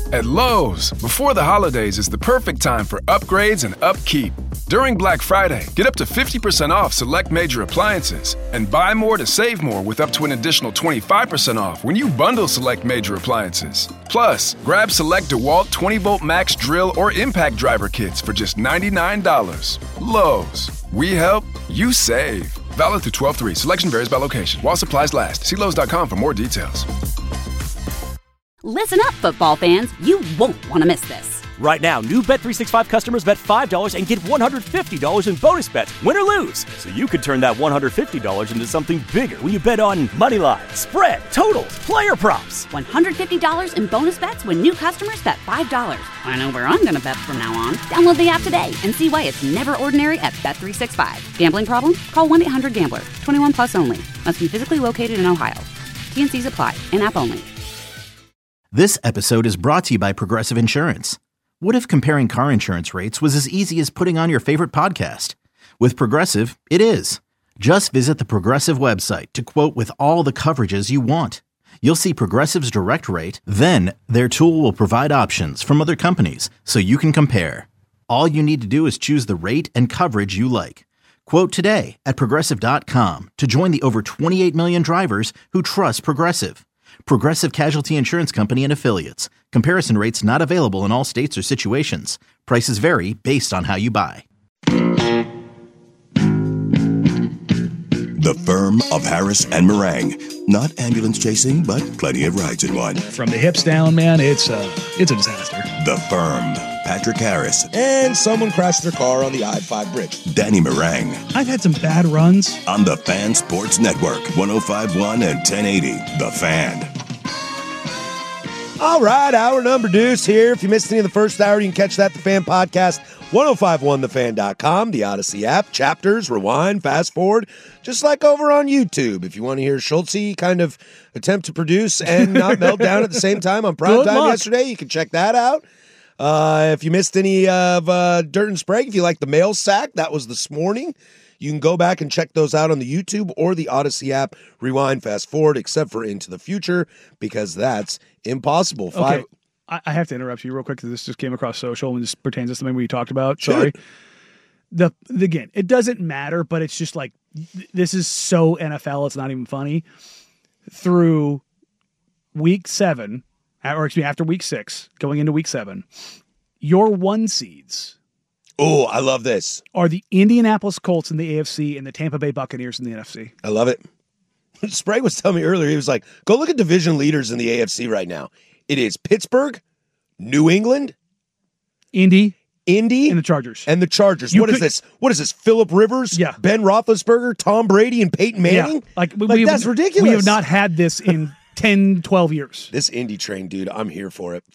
At Lowe's, before the holidays is the perfect time for upgrades and upkeep. During Black Friday, get up to 50% off select major appliances and buy more to save more with up to an additional 25% off when you bundle select major appliances. Plus, grab select DeWalt 20-volt max drill or impact driver kits for just $99. Lowe's, we help, you save. Valid through 12/3. Selection varies by location. While supplies last. See Lowe's.com for more details. Listen up, football fans. You won't want to miss this. Right now, new Bet365 customers bet $5 and get $150 in bonus bets, win or lose. So you could turn that $150 into something bigger when you bet on money line, spread, totals, player props. $150 in bonus bets when new customers bet $5. I know where I'm going to bet from now on. Download the app today and see why it's never ordinary at Bet365. Gambling problem? Call 1-800-GAMBLER. 21 plus only. Must be physically located in Ohio. T&Cs apply. In-app only. This episode is brought to you by Progressive Insurance. What if comparing car insurance rates was as easy as putting on your favorite podcast? With Progressive, it is. Just visit the Progressive website to quote with all the coverages you want. You'll see Progressive's direct rate, then their tool will provide options from other companies so you can compare. All you need to do is choose the rate and coverage you like. Quote today at Progressive.com to join the over 28 million drivers who trust Progressive. Progressive Casualty Insurance Company and Affiliates. Comparison rates not available in all states or situations. Prices vary based on how you buy. The firm of Harris and Meringue. Not ambulance chasing, but plenty of rides in one. From the hips down, man, it's a disaster. The firm. Patrick Harris. And someone crashed their car on the I-5 bridge. Danny Meringue. I've had some bad runs. On the Fan Sports Network. 105.1 and 1080. The Fan. All right, hour number deuce here. If you missed any of the first hour, you can catch that at the Fan Podcast, 1051thefan.com, the Odyssey app, chapters, rewind, fast forward, just like over on YouTube. If you want to hear Schultze kind of attempt to produce and not melt down at the same time on prime time yesterday, you can check that out. If you missed any of Dirt and Sprague, if you like the mail sack, that was this morning. You can go back and check those out on the YouTube or the Odyssey app. Rewind, fast forward, except for Into the Future, because that's impossible. Okay, I have to interrupt you real quick because this just came across social and this pertains to something we talked about. Sorry. Again, it doesn't matter, but it's just like, this is so NFL, it's not even funny. Through week 7, or excuse me, after week 6, going into week 7, your 1 seeds. Oh, I love this. Are the Indianapolis Colts in the AFC and the Tampa Bay Buccaneers in the NFC. I love it. Sprague was telling me earlier, he was like, go look at division leaders in the AFC right now. It is Pittsburgh, New England, Indy, and the Chargers. What is this? What is this? Phillip Rivers, yeah. Ben Roethlisberger, Tom Brady, and Peyton Manning? Yeah. That's ridiculous. We have not had this in 10, 12 years. This Indy train, dude, I'm here for it.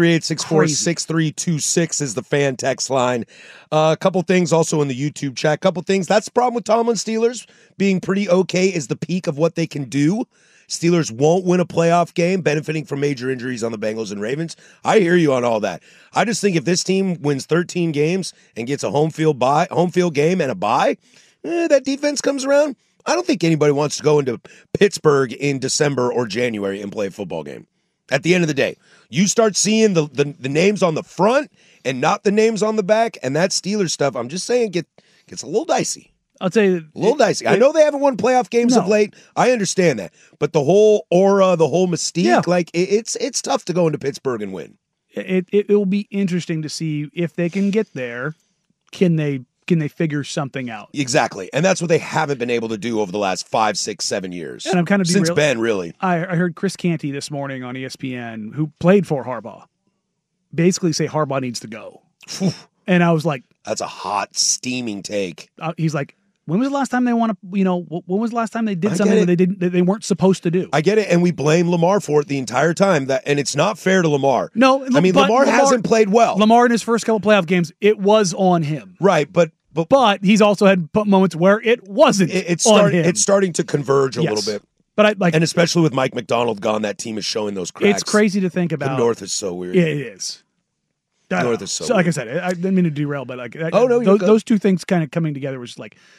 503-864-6326 is the Fan text line. A couple things also in the YouTube chat. Couple things. That's the problem with Tomlin Steelers being pretty okay is the peak of what they can do. Steelers won't win a playoff game, benefiting from major injuries on the Bengals and Ravens. I hear you on all that. I just think if this team wins 13 games and gets a home field game and a bye, that defense comes around. I don't think anybody wants to go into Pittsburgh in December or January and play a football game. At the end of the day, you start seeing the names on the front and not the names on the back, and that Steelers stuff, I'm just saying, gets a little dicey. I'll tell you. A little dicey. I know they haven't won playoff games of late. I understand that. But the whole aura, the whole mystique, it's tough to go into Pittsburgh and win. It will be interesting to see if they can get there. Can they figure something out? Exactly. And that's what they haven't been able to do over the last 5, 6, 7 years. And I'm kind of since Ben, really. I heard Chris Canty this morning on ESPN, who played for Harbaugh, basically say Harbaugh needs to go. And I was like, that's a hot, steaming take. He's like, when was the last time they when was the last time they did something that they weren't supposed to do? I get it, and we blame Lamar for it the entire time. And it's not fair to Lamar. No, I mean, Lamar hasn't played well. Lamar in his first couple playoff games, it was on him. Right, but he's also had moments where it wasn't on him. It's starting to converge a little bit. But and especially with Mike McDonald gone, that team is showing those cracks. It's crazy to think about. The North is so weird. Yeah, it is. North is so like I weird. said, I didn't mean to derail, but those two things kind of coming together was just like,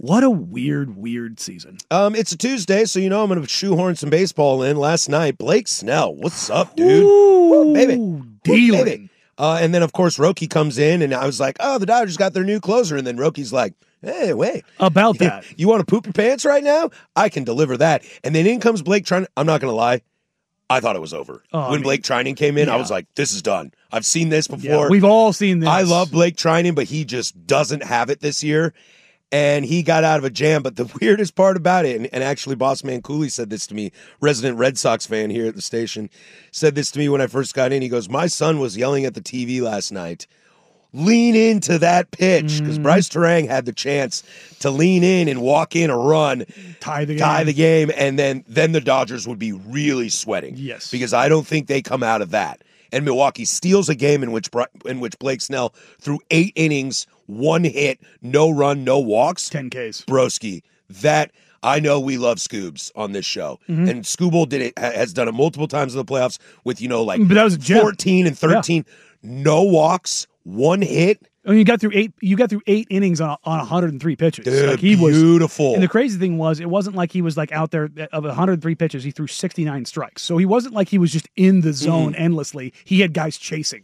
What a weird season. It's a Tuesday, so I'm going to shoehorn some baseball in. Last night, Blake Snell. What's up, dude? Ooh, baby. dealing. Baby. And then, of course, Roki comes in, and I was like, oh, the Dodgers got their new closer. And then Roki's like, hey, wait. About that. You want to poop your pants right now? I can deliver that. And then in comes Blake Trinan. I'm not going to lie. I thought it was over. When Blake Trinan came in, I was like, this is done. I've seen this before. Yeah, we've all seen this. I love Blake Trinan, but he just doesn't have it this year. And he got out of a jam. But the weirdest part about it, and actually Boss Man Cooley said this to me, resident Red Sox fan here at the station, said this to me when I first got in. He goes, my son was yelling at the TV last night, lean into that pitch, because Bryce Terang had the chance to lean in and walk in a run, tie the game, and then the Dodgers would be really sweating. Yes. Because I don't think they come out of that. And Milwaukee steals a game in which Blake Snell threw 8 innings, 1 hit, no run, no walks. 10 Ks. Broski, that I know we love Scoobs on this show, and Scooble has done it multiple times in the playoffs with but that was a gem. 14 and 13, no walks, 1 hit. I mean, you got through 8 innings on 103 pitches. Dude, like he beautiful. Was, and the crazy thing was, it wasn't like he was like out there of 103 pitches. He threw 69 strikes, so he wasn't like he was just in the zone endlessly. He had guys chasing.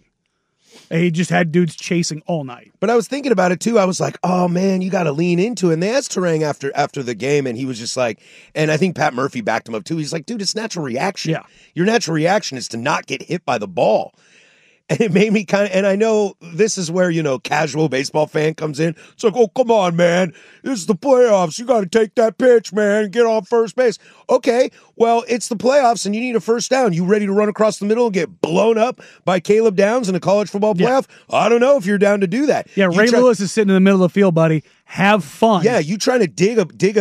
He just had dudes chasing all night. But I was thinking about it too. I was like, oh man, you got to lean into it. And they asked Terang after the game, and he was just like, and I think Pat Murphy backed him up too. He's like, dude, it's natural reaction. Yeah. Your natural reaction is to not get hit by the ball. And it made me kind of, and I know this is where, casual baseball fan comes in. It's like, oh, come on, man. This is the playoffs. You got to take that pitch, man, and get on first base. Okay, well, it's the playoffs, and you need a first down. You ready to run across the middle and get blown up by Caleb Downs in a college football playoff? Yeah. I don't know if you're down to do that. Yeah, Ray Lewis is sitting in the middle of the field, buddy. Have fun. Yeah, you trying to dig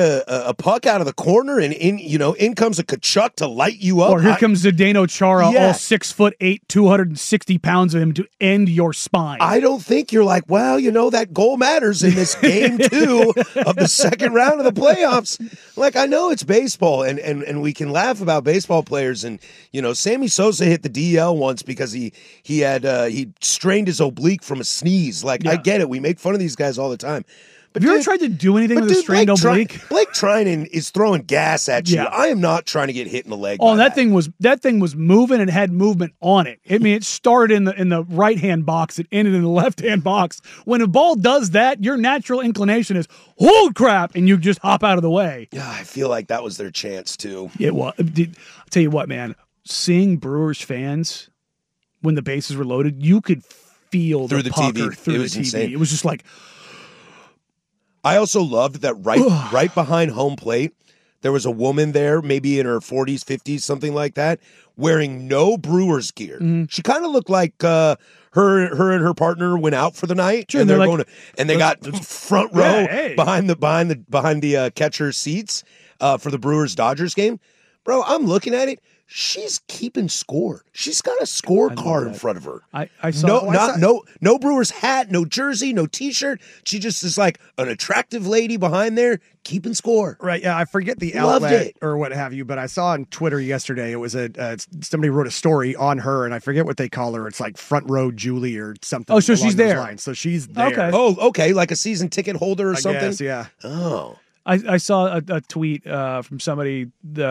a puck out of the corner, and in comes a Kachuk to light you up. Or here comes Zdeno Chara, all 6'8", 260 pounds of him to end your spine. I don't think you're like, well, that goal matters in this game 2 of the second round of the playoffs. Like, I know it's baseball, and we can laugh about baseball players, and Sammy Sosa hit the DL once because he strained his oblique from a sneeze. Like, I get it. We make fun of these guys all the time. Have you ever tried to do anything with a strained oblique? Blake Trinan is throwing gas at you. Yeah. I am not trying to get hit in the leg. Oh, and that thing was moving and had movement on it. I mean, it started in the right hand box, it ended in the left hand box. When a ball does that, your natural inclination is, "Hold crap," and you just hop out of the way. Yeah, I feel like that was their chance too. It was. I'll tell you what, man. Seeing Brewers fans when the bases were loaded, you could feel through the pucker TV. through It was the TV. insane. It was just like. I also loved that right behind home plate, there was a woman there, maybe in her 40s, 50s, something like that, wearing no Brewers gear. She kind of looked like her and her partner went out for the night, sure, and they're like, going to, and they got front row behind the catcher seats for the Brewers Dodgers game. Bro, I'm looking at it. She's keeping score. She's got a scorecard in front of her. I saw no Brewers hat, no jersey, no T-shirt. She just is like an attractive lady behind there keeping score. Right? Yeah, I forget the Loved outlet it. or what have you, but I saw on Twitter yesterday. It was somebody wrote a story on her, and I forget what they call her. It's like Front Row Julie or something. Oh, so along she's those there. lines. So she's there. Okay. Oh, okay, like a season ticket holder or I something. guess, yeah. Oh. I saw a tweet from somebody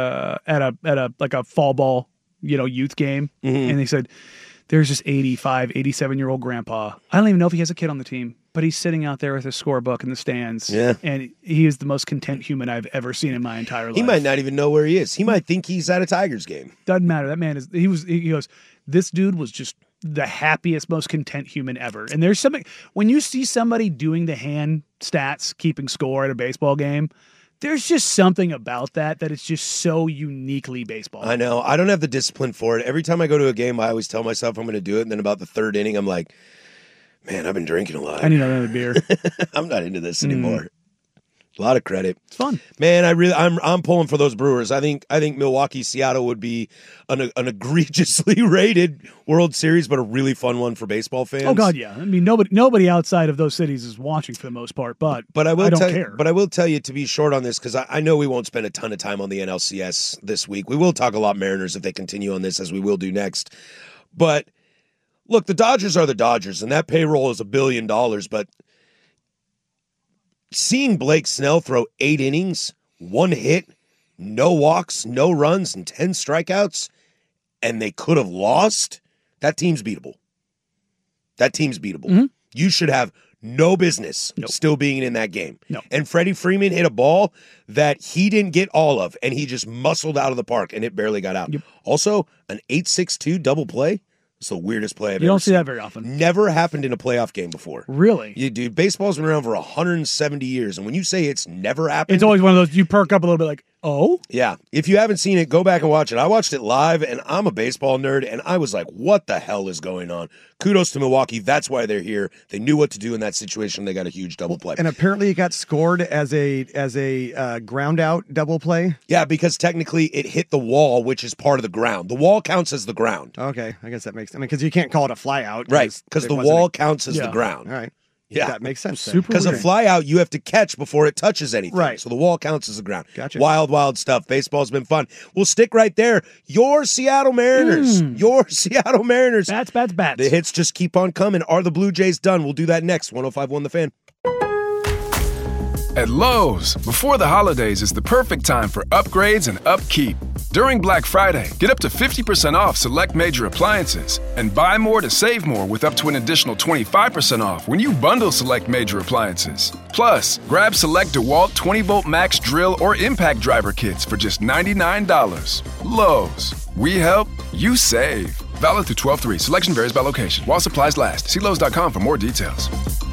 at a fall ball youth game, and they said there's this 85, 87-year-old grandpa. I don't even know if he has a kid on the team, but he's sitting out there with his scorebook in the stands. Yeah. And he is the most content human I've ever seen in my entire life. He might not even know where he is. He might think he's at a Tigers game. Doesn't matter. That man he goes, this dude was just the happiest, most content human ever. And there's something, when you see somebody doing the hand stats, keeping score at a baseball game, there's just something about that it's just so uniquely baseball. I know. I don't have the discipline for it. Every time I go to a game, I always tell myself I'm going to do it. And then about the third inning, I'm like, man, I've been drinking a lot. I need another beer. I'm not into this anymore. A lot of credit. It's fun. Man, I'm pulling for those Brewers. I think Milwaukee, Seattle would be an egregiously rated World Series, but a really fun one for baseball fans. Oh God, yeah. I mean, nobody outside of those cities is watching for the most part, but I don't care. But I will tell you, to be short on this, because I know we won't spend a ton of time on the NLCS this week. We will talk a lot Mariners if they continue on this, as we will do next. But look, the Dodgers are the Dodgers, and that payroll is $1 billion, but seeing Blake Snell throw 8 innings, 1 hit, no walks, no runs, and 10 strikeouts, and they could have lost, that team's beatable. That team's beatable. Mm-hmm. You should have no business still being in that game. No. And Freddie Freeman hit a ball that he didn't get all of, and he just muscled out of the park, and it barely got out. Yep. Also, an 8-6-2 double play. It's the weirdest play I've ever seen. You don't see that very often. Never happened in a playoff game before. Really? You, dude, baseball's been around for 170 years, and when you say it's never happened... It's always one of those, you perk up a little bit like, oh? Yeah. If you haven't seen it, go back and watch it. I watched it live, and I'm a baseball nerd, and I was like, what the hell is going on? Kudos to Milwaukee. That's why they're here. They knew what to do in that situation. They got a huge double play. And apparently it got scored as a ground out double play? Yeah, because technically it hit the wall, which is part of the ground. The wall counts as the ground. Okay, I guess that makes... because you can't call it a fly out. Right, because the wall counts as the ground. All right. Yeah. That makes sense. Super Because a weird. fly out, you have to catch before it touches anything. Right. So the wall counts as the ground. Gotcha. Wild, wild stuff. Baseball's been fun. We'll stick right there. Your Seattle Mariners. Your Seattle Mariners. Bats. The hits just keep on coming. Are the Blue Jays done? We'll do that next. 105.1 The Fan. At Lowe's, before the holidays is the perfect time for upgrades and upkeep. During Black Friday, get up to 50% off select major appliances and buy more to save more with up to an additional 25% off when you bundle select major appliances. Plus, grab select DeWalt 20-volt max drill or impact driver kits for just $99. Lowe's. We help, you save. Valid through 12/3. Selection varies by location. While supplies last. See Lowe's.com for more details.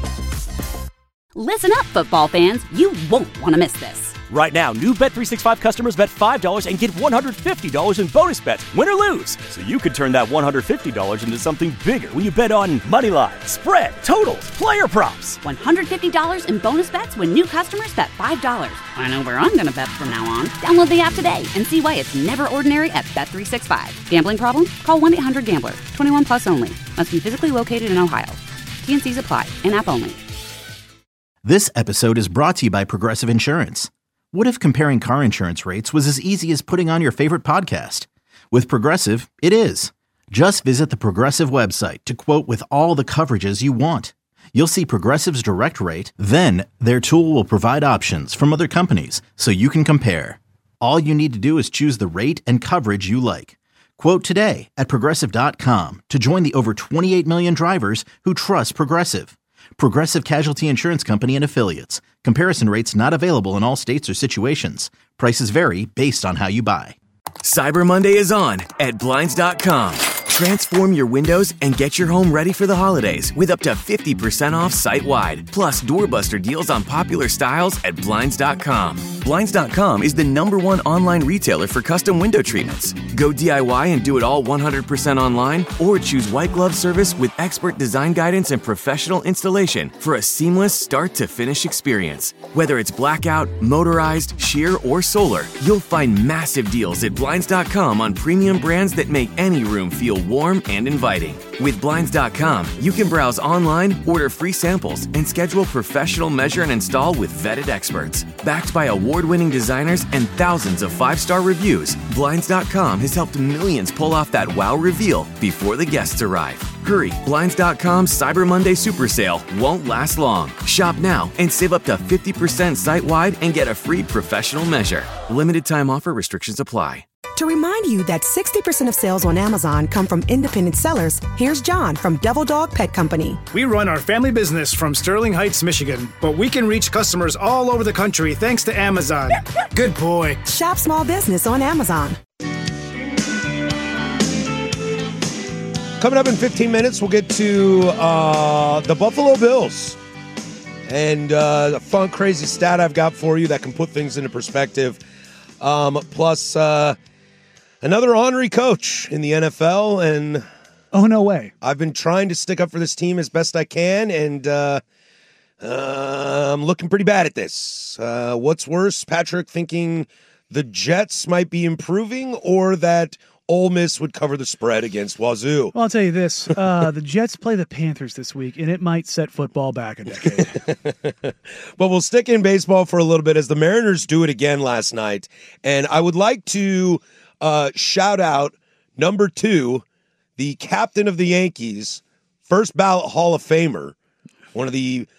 Listen up, football fans. You won't want to miss this. Right now, new Bet365 customers bet $5 and get $150 in bonus bets, win or lose. So you could turn that $150 into something bigger when you bet on moneyline, spread, totals, player props. $150 in bonus bets when new customers bet $5. I know where I'm going to bet from now on. Download the app today and see why it's never ordinary at Bet365. Gambling problem? Call 1-800-GAMBLER. 21 plus only. Must be physically located in Ohio. T&Cs apply. In-app only. This episode is brought to you by Progressive Insurance. What if comparing car insurance rates was as easy as putting on your favorite podcast? With Progressive, it is. Just visit the Progressive website to quote with all the coverages you want. You'll see Progressive's direct rate, then their tool will provide options from other companies so you can compare. All you need to do is choose the rate and coverage you like. Quote today at Progressive.com to join the over 28 million drivers who trust Progressive. Progressive Casualty Insurance Company and Affiliates. Comparison rates not available in all states or situations. Prices vary based on how you buy. Cyber Monday is on at Blinds.com. Transform your windows and get your home ready for the holidays with up to 50% off site-wide. Plus, doorbuster deals on popular styles at Blinds.com. Blinds.com is the #1 online retailer for custom window treatments. Go DIY and do it all 100% online, or choose white glove service with expert design guidance and professional installation for a seamless start-to-finish experience. Whether it's blackout, motorized, sheer, or solar, you'll find massive deals at Blinds.com on premium brands that make any room feel warm and inviting. With Blinds.com, you can browse online, order free samples, and schedule professional measure and install with vetted experts. Backed by award-winning designers and thousands of 5-star reviews, Blinds.com has helped millions pull off that wow reveal before the guests arrive. Hurry, Blinds.com's Cyber Monday Super Sale won't last long. Shop now and save up to 50% site-wide and get a free professional measure. Limited time offer, restrictions apply. To remind you that 60% of sales on Amazon come from independent sellers, here's John from Devil Dog Pet Company. We run our family business from Sterling Heights, Michigan, but we can reach customers all over the country thanks to Amazon. Good boy. Shop small business on Amazon. Coming up in 15 minutes, we'll get to the Buffalo Bills. And a fun, crazy stat I've got for you that can put things into perspective. Plus, another honorary coach in the NFL. And oh, no way. I've been trying to stick up for this team as best I can, and I'm looking pretty bad at this. What's worse, Patrick thinking the Jets might be improving or that Ole Miss would cover the spread against Wazoo? Well, I'll tell you this. The Jets play the Panthers this week, and it might set football back a decade. But we'll stick in baseball for a little bit as the Mariners do it again last night. And I would like to shout out number 2, the captain of the Yankees, first ballot Hall of Famer, one of the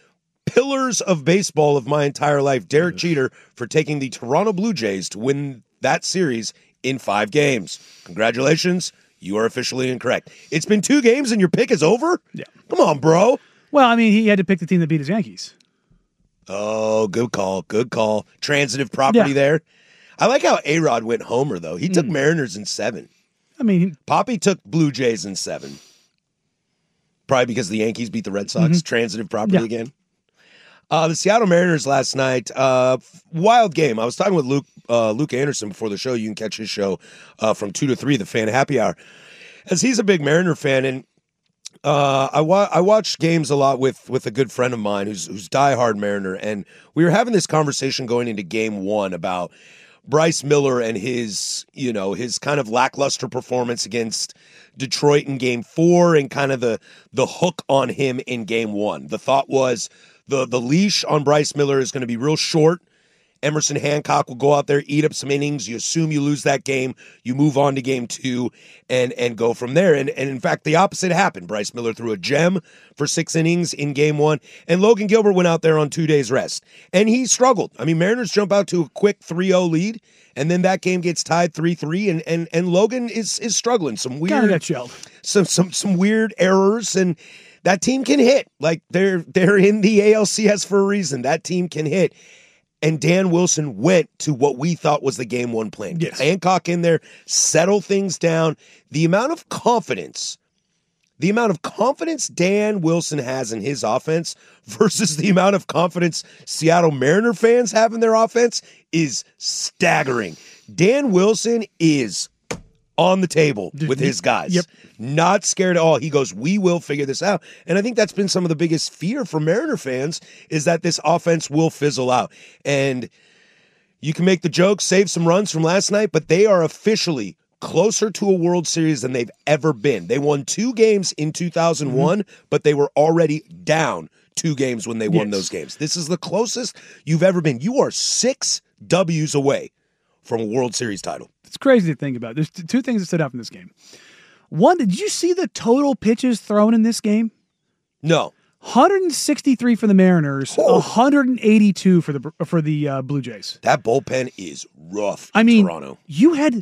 pillars of baseball of my entire life, Derek Jeter, for taking the Toronto Blue Jays to win that series in 5 games. Congratulations. You are officially incorrect. It's been 2 games and your pick is over? Yeah. Come on, bro. Well, I mean, he had to pick the team that beat his Yankees. Oh, good call. Good call. Transitive property there. I like how A-Rod went homer, though. He took Mariners in 7. I mean, Poppy took Blue Jays in 7. Probably because the Yankees beat the Red Sox. Transitive property again. The Seattle Mariners last night, wild game. I was talking with Luke Anderson before the show. You can catch his show from 2 to 3, the Fan Happy Hour. As he's a big Mariner fan, and I watch games a lot with a good friend of mine who's diehard Mariner, and we were having this conversation going into Game 1 about Bryce Miller and his kind of lackluster performance against Detroit in Game 4 and kind of the hook on him in Game 1. The thought was the leash on Bryce Miller is going to be real short. Emerson Hancock will go out there, eat up some innings. You assume you lose that game. You move on to Game 2 and go from there. And in fact, the opposite happened. Bryce Miller threw a gem for 6 innings in Game 1, and Logan Gilbert went out there on 2 days rest. And he struggled. I mean, Mariners jump out to a quick 3-0 lead, and then that game gets tied 3-3, and Logan is struggling. Some weird, kind of got shelled. Some weird errors, and that team can hit. Like, they're in the ALCS for a reason. That team can hit. And Dan Wilson went to what we thought was the Game 1 plan. Get Hancock in there, settle things down. The amount of confidence Dan Wilson has in his offense versus the amount of confidence Seattle Mariner fans have in their offense is staggering. Dan Wilson is on the table with his guys. Yep. Not scared at all. He goes, we will figure this out. And I think that's been some of the biggest fear for Mariner fans is that this offense will fizzle out. And you can make the joke, save some runs from last night, but they are officially closer to a World Series than they've ever been. They won 2 games in 2001, but they were already down 2 games when they won those games. This is the closest you've ever been. You are 6 W's away from a World Series title. It's crazy to think about. There's 2 things that stood out from this game. One, did you see the total pitches thrown in this game? No. 163 for the Mariners, 182 for the Blue Jays. That bullpen is rough. I mean, Toronto. You had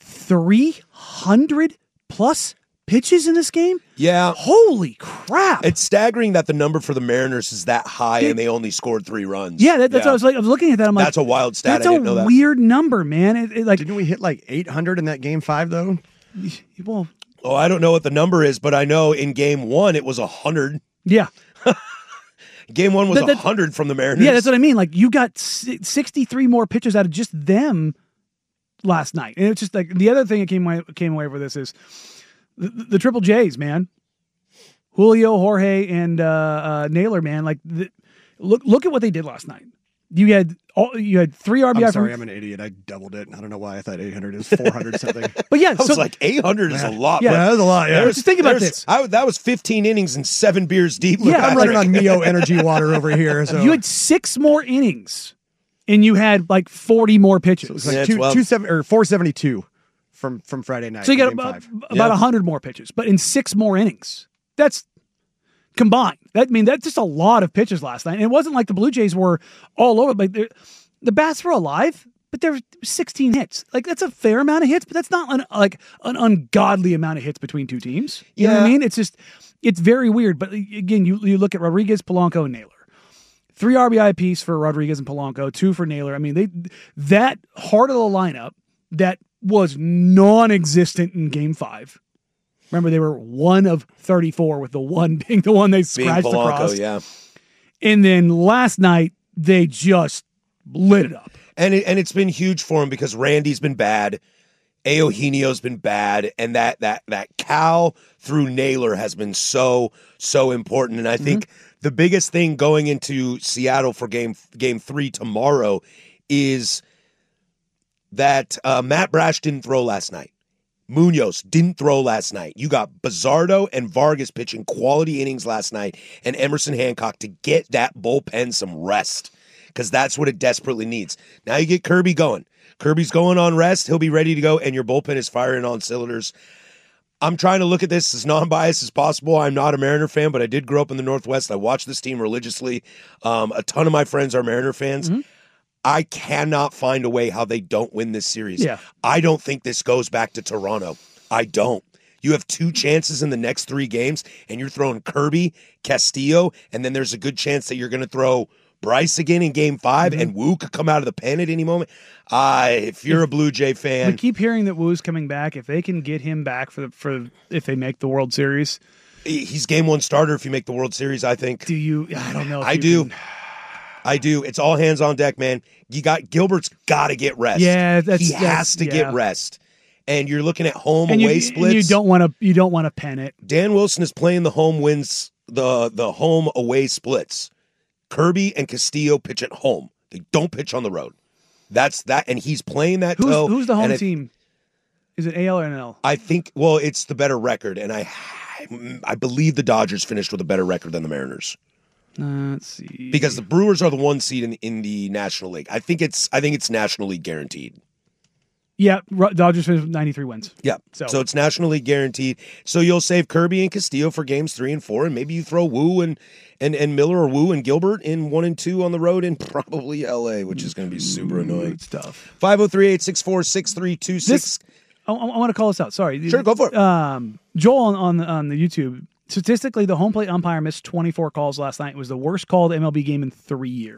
300 plus pitches in this game? Yeah. Holy crap. It's staggering that the number for the Mariners is that high and they only scored 3 runs. Yeah, that's what I was looking at that. I'm like, that's a wild stat. That's I didn't know that. Weird number, man. Didn't we hit like 800 in that Game 5 though? Well, I don't know what the number is, but I know in Game 1 it was 100. Yeah. Game 1 was 100 from the Mariners. Yeah, that's what I mean. Like, you got 63 more pitches out of just them last night. And it's just like, the other thing that came away for this is the Triple J's, man. Julio, Jorge, and Naylor, man. Like, look at what they did last night. You had 3 RBI. I'm sorry, I'm an idiot. I doubled it. I don't know why I thought 800 is 400 something. But yeah, I was like 800 is a lot. Yeah, that was a lot. Yeah, just think about this. That was 15 innings and 7 beers deep. Yeah, I'm running on Mio Energy water over here. So you had 6 more innings, and you had like 40 more pitches. So it was like 472 from Friday night. So you got about 100 more pitches, but in 6 more innings. That's combined. That's just a lot of pitches last night. And it wasn't like the Blue Jays were all over. Like, the bats were alive, but there were 16 hits. Like, that's a fair amount of hits, but that's not an ungodly amount of hits between 2 teams. You know what I mean? It's very weird. But again, you look at Rodriguez, Polanco, and Naylor. 3 RBI apiece for Rodriguez and Polanco, 2 for Naylor. I mean, that heart of the lineup that was non-existent in Game 5. Remember, they were 1 of 34 with the one being the one they scratched Polanco, across. Yeah. And then last night, they just lit it up. And it's been huge for him because Randy's been bad. Eugenio's been bad. And that Cal through Naylor has been so important. And I think the biggest thing going into Seattle for game 3 tomorrow is that Matt Brash didn't throw last night. Munoz didn't throw last night. You got Bizardo and Vargas pitching quality innings last night, and Emerson Hancock to get that bullpen some rest, because that's what it desperately needs. Now you get Kirby going. Kirby's going on rest. He'll be ready to go, and your bullpen is firing on cylinders. I'm trying to look at this as non-biased as possible. I'm not a Mariner fan, but I did grow up in the Northwest. I watched this team religiously. A ton of my friends are Mariner fans. Mm-hmm. I cannot find a way how they don't win this series. Yeah. I don't think this goes back to Toronto. I don't. You have 2 chances in the next 3 games, and you're throwing Kirby, Castillo, and then there's a good chance that you're going to throw Bryce again in Game 5, and Wu could come out of the pen at any moment. If you're a Blue Jay fan, we keep hearing that Wu's coming back. If they can get him back for if they make the World Series, he's Game 1 starter if you make the World Series, I think. Do you? I don't know. I do. I do. It's all hands on deck, man. Gilbert's got to get rest. Yeah, he has to get rest. And you're looking at home and away splits. And you don't want to pen it. Dan Wilson is playing the home wins, the home away splits. Kirby and Castillo pitch at home. They don't pitch on the road. That's that, and he's playing that. Who's the home team? Is it AL or NL? I think. Well, it's the better record, and I believe the Dodgers finished with a better record than the Mariners. Let's see. Because the Brewers are the 1 seed in the National League. I think it's National League guaranteed. Yeah, Dodgers finished with 93 wins. Yeah, so it's National League guaranteed. So you'll save Kirby and Castillo for games 3 and 4, and maybe you throw Wu and Miller or Wu and Gilbert in 1 and 2 on the road in probably LA, which is going to be super annoying. It's tough. 503-864-6326. I want to call this out. Sorry. Sure, go for it. Joel on the YouTube. Statistically, the home plate umpire missed 24 calls last night. It was the worst called MLB game in 3 years.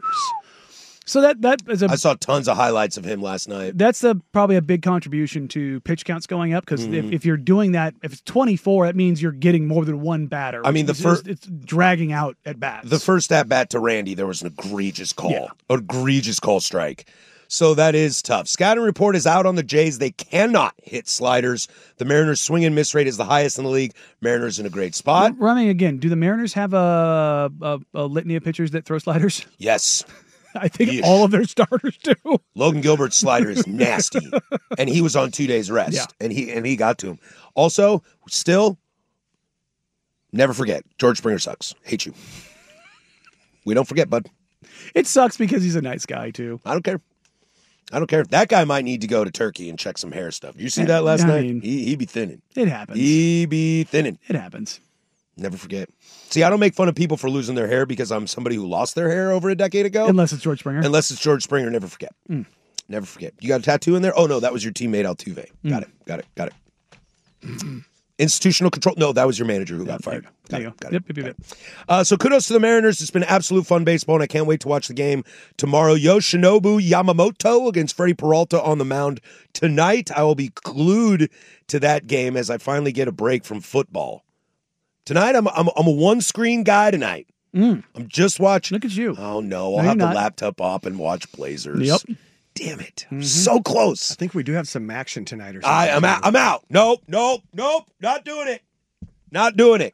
So that is I saw tons of highlights of him last night. That's probably a big contribution to pitch counts going up because if you're doing that, if it's 24, that means you're getting more than one batter. I mean, it's dragging out at bats. The first at bat to Randy, there was an egregious call, egregious call strike. So that is tough. Scouting report is out on the Jays. They cannot hit sliders. The Mariners' swing and miss rate is the highest in the league. Mariners in a great spot. Running again. Do the Mariners have a litany of pitchers that throw sliders? Yes. I think all of their starters do. Logan Gilbert's slider is nasty, and he was on 2 days rest, and he got to him. Also, still, never forget, George Springer sucks. Hate you. We don't forget, bud. It sucks because he's a nice guy too. I don't care. That guy might need to go to Turkey and check some hair stuff. Did you see that last night? He be thinning. It happens. He be thinning. It happens. Never forget. See, I don't make fun of people for losing their hair because I'm somebody who lost their hair over a decade ago. Unless it's George Springer. Never forget. Never forget. You got a tattoo in there? Oh, no, that was your teammate Altuve. Got it. Institutional control. No, that was your manager who got fired. Got it. Yep. So kudos to the Mariners. It's been absolute fun baseball, and I can't wait to watch the game tomorrow. Yoshinobu Yamamoto against Freddie Peralta on the mound tonight. I will be glued to that game as I finally get a break from football. Tonight, I'm a one-screen guy tonight. I'm just watching. Look at you. Oh, no. I'll have the laptop up and watch Blazers. Yep. Damn it. So close. I think we do have some action tonight or something. I'm out. Nope. Not doing it. I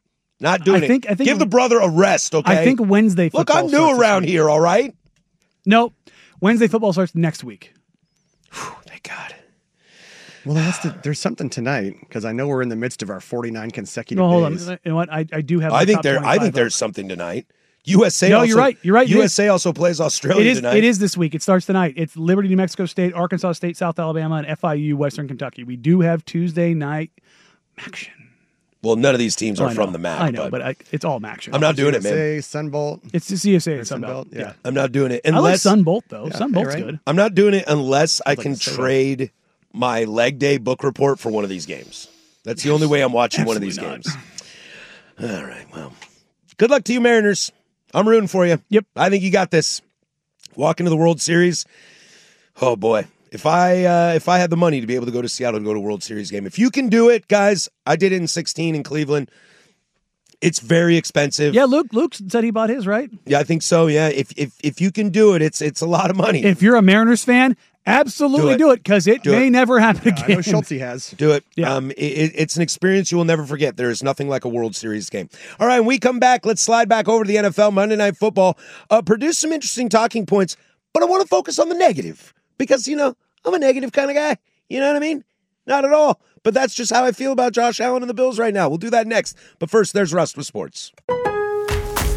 think Give the brother a rest, okay? I think Wednesday football Look, I'm new around here, all right? Nope. Wednesday football starts next week. Thank God. Well, there's something tonight because I know we're in the midst of our 49 consecutive days. Hold on. You know what? I do have. I think there's something tonight. USA. No, also, you're right. You're right. USA also plays Australia tonight. It is this week. It starts tonight. It's Liberty, New Mexico State, Arkansas State, South Alabama, and FIU, Western Kentucky. We do have Tuesday night action. Well, none of these teams are from the MAC. I know, but it's all action. I'm not doing it, man. Sunbolt. It's the CSA and Sunbelt. Yeah. I'm not doing it unless I like Sunbolt though. Yeah, Sunbolt's good. I'm not doing it unless I can trade my leg day book report for one of these games. That's the only way I'm watching one of these games. All right, well, good luck to you, Mariners. I'm rooting for you. Yep. I think you got this. Walk into the World Series. Oh, boy. If I had the money to be able to go to Seattle and go to a World Series game, if you can do it, guys, I did it in 2016 in Cleveland. It's very expensive. Yeah, Luke said he bought his, right? Yeah, I think so, yeah. If you can do it, it's a lot of money. If you're a Mariners fan, absolutely do it because it may never happen again. I know Schultze has. Do it. Yeah. It's an experience you will never forget. There is nothing like a World Series game. All right, when we come back, let's slide back over to the NFL, Monday Night Football. Produce some interesting talking points, but I want to focus on the negative because, I'm a negative kind of guy. You know what I mean? Not at all. But that's just how I feel about Josh Allen and the Bills right now. We'll do that next. But first, there's Rust with sports.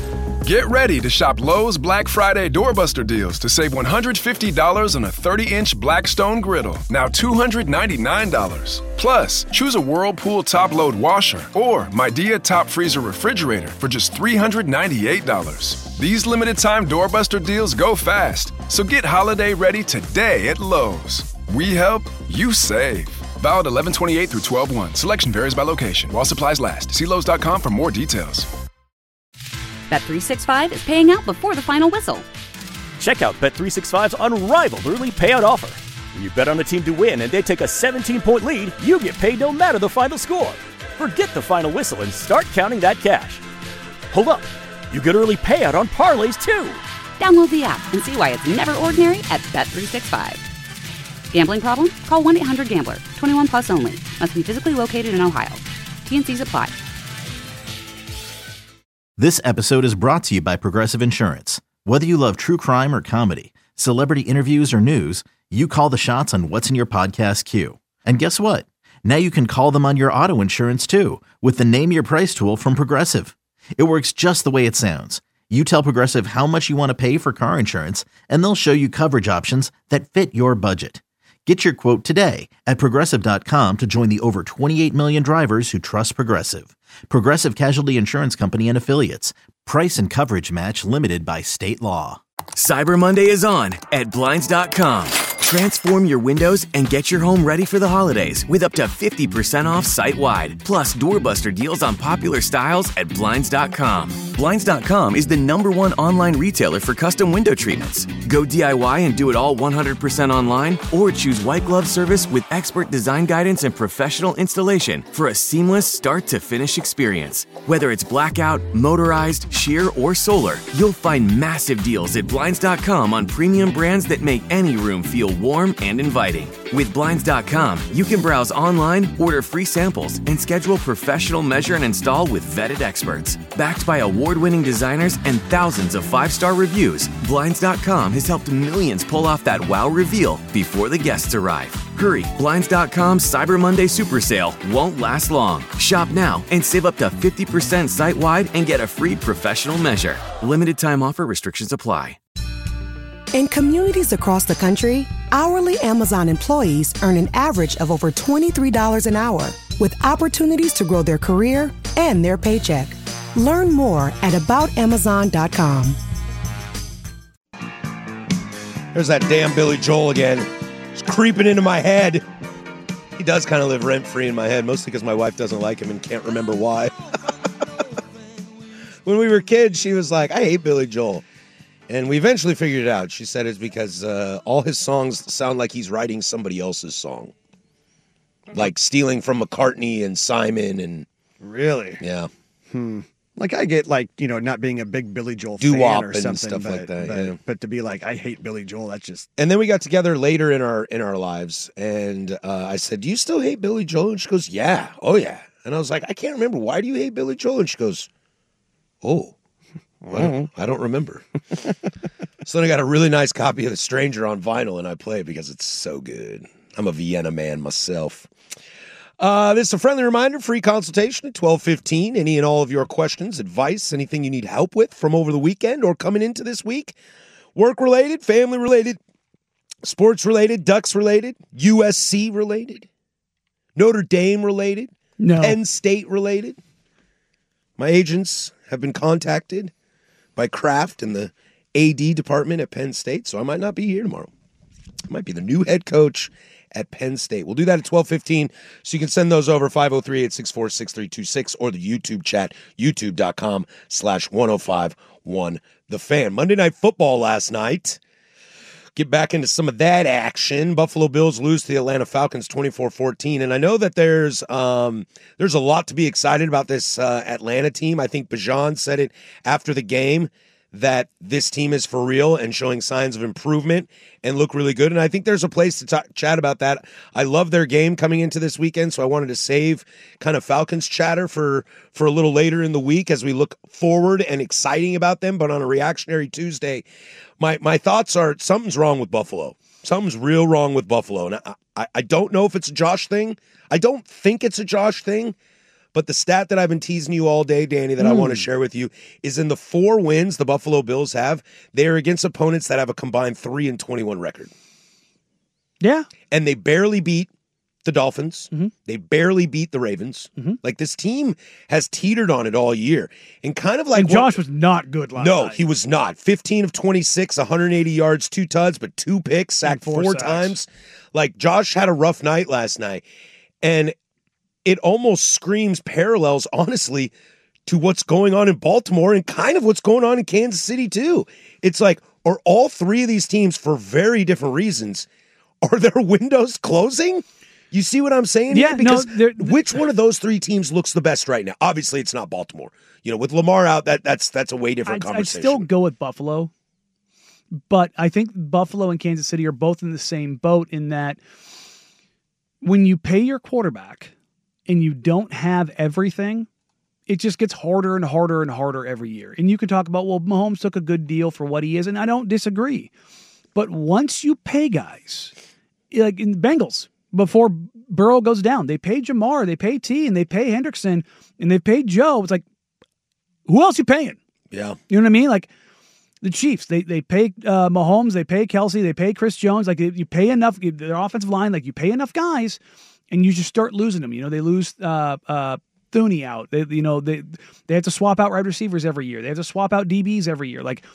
Get ready to shop Lowe's Black Friday doorbuster deals to save $150 on a 30-inch Blackstone griddle, now $299. Plus, choose a Whirlpool top-load washer or Midea top freezer refrigerator for just $398. These limited-time doorbuster deals go fast, so get holiday ready today at Lowe's. We help, you save. Valid 11/28 through 12/1. Selection varies by location. While supplies last. See Lowe's.com for more details. Bet365 is paying out before the final whistle. Check out Bet365's unrivaled early payout offer. When you bet on a team to win and they take a 17-point lead, you get paid no matter the final score. Forget the final whistle and start counting that cash. Hold up. You get early payout on parlays, too. Download the app and see why it's never ordinary at Bet365. Gambling problem? Call 1-800-GAMBLER. 21 plus only. Must be physically located in Ohio. T&Cs apply. This episode is brought to you by Progressive Insurance. Whether you love true crime or comedy, celebrity interviews or news, you call the shots on what's in your podcast queue. And guess what? Now you can call them on your auto insurance too with the Name Your Price tool from Progressive. It works just the way it sounds. You tell Progressive how much you want to pay for car insurance, and they'll show you coverage options that fit your budget. Get your quote today at Progressive.com to join the over 28 million drivers who trust Progressive. Progressive Casualty Insurance Company and Affiliates. Price and coverage match limited by state law. Cyber Monday is on at Blinds.com. Transform your windows and get your home ready for the holidays with up to 50% off site-wide. Plus, doorbuster deals on popular styles at Blinds.com. Blinds.com is the #1 online retailer for custom window treatments. Go DIY and do it all 100% online, or choose white glove service with expert design guidance and professional installation for a seamless start-to-finish experience. Whether it's blackout, motorized, sheer, or solar, you'll find massive deals at Blinds.com on premium brands that make any room feel warm and inviting. With Blinds.com, you can browse online, order free samples, and schedule professional measure and install with vetted experts. Backed by award-winning designers and thousands of 5-star reviews, Blinds.com has helped millions pull off that wow reveal before the guests arrive. Hurry, Blinds.com's Cyber Monday Super Sale won't last long. Shop now and save up to 50% site-wide and get a free professional measure. Limited time offer, restrictions apply. In communities across the country, hourly Amazon employees earn an average of over $23 an hour, with opportunities to grow their career and their paycheck. Learn more at aboutamazon.com. There's that damn Billy Joel again. It's creeping into my head. He does kind of live rent-free in my head, mostly because my wife doesn't like him and can't remember why. When we were kids, she was like, I hate Billy Joel. And we eventually figured it out. She said it's because all his songs sound like he's writing somebody else's song. Like stealing from McCartney and Simon and... Really? Yeah. Like I get not being a big Billy Joel Doo-wop fan or something, and stuff like that. But to be like, I hate Billy Joel, that's just... And then we got together later in our lives, and I said, do you still hate Billy Joel? And she goes, yeah. Oh, yeah. And I was like, I can't remember. Why do you hate Billy Joel? And she goes, oh. I don't remember. So then I got a really nice copy of The Stranger on vinyl, and I play it because it's so good. I'm a Vienna man myself. This is a friendly reminder, free consultation at 12:15. Any and all of your questions, advice, anything you need help with from over the weekend or coming into this week, work-related, family-related, sports-related, Ducks-related, USC-related, Notre Dame-related, Penn State-related. My agents have been contacted by Kraft and the AD department at Penn State, so I might not be here tomorrow. I might be the new head coach at Penn State. We'll do that at 12:15, so you can send those over 503-864-6326 or the YouTube chat, youtube.com/1051 The Fan. Monday Night Football last night. Get back into some of that action. Buffalo Bills lose to the Atlanta Falcons 24-14, and I know that there's a lot to be excited about this Atlanta team. I think Bijan said it after the game that this team is for real and showing signs of improvement and look really good. And I think there's a place to chat about that. I love their game coming into this weekend, so I wanted to save kind of Falcons chatter for a little later in the week as we look forward and exciting about them. But on a reactionary Tuesday, my thoughts are something's wrong with Buffalo. Something's real wrong with Buffalo. And I don't know if it's a Josh thing. I don't think it's a Josh thing. But the stat that I've been teasing you all day, Danny, that I want to share with you is in the 4 wins the Buffalo Bills have, they are against opponents that have a combined 3-21 record. Yeah. And they barely beat the Dolphins. They barely beat the Ravens. Like, this team has teetered on it all year. And kind of like... And Josh was not good last night. No, he was not. 15 of 26, 180 yards, 2 tuds, but 2 picks, sacked 4 times. Like, Josh had a rough night last night. And it almost screams parallels, honestly, to what's going on in Baltimore and kind of what's going on in Kansas City, too. It's like, are all 3 of these teams, for very different reasons, are their windows closing? You see what I'm saying? Yeah, because which one of those 3 teams looks the best right now? Obviously, it's not Baltimore. You know, with Lamar out, that's a way different conversation. I'd still go with Buffalo, but I think Buffalo and Kansas City are both in the same boat in that when you pay your quarterback and you don't have everything, it just gets harder and harder and harder every year. And you can talk about, well, Mahomes took a good deal for what he is, and I don't disagree. But once you pay guys, like in the Bengals, before Burrow goes down, they pay Jamar, they pay T, and they pay Hendrickson, and they pay Joe. It's like, who else you paying? Yeah. You know what I mean? Like the Chiefs, they pay Mahomes, they pay Kelsey, they pay Chris Jones. Like you pay enough, their offensive line, like you pay enough guys, and you just start losing them. You know, they lose Thuney out. They have to swap out wide receivers every year. They have to swap out DBs every year. Like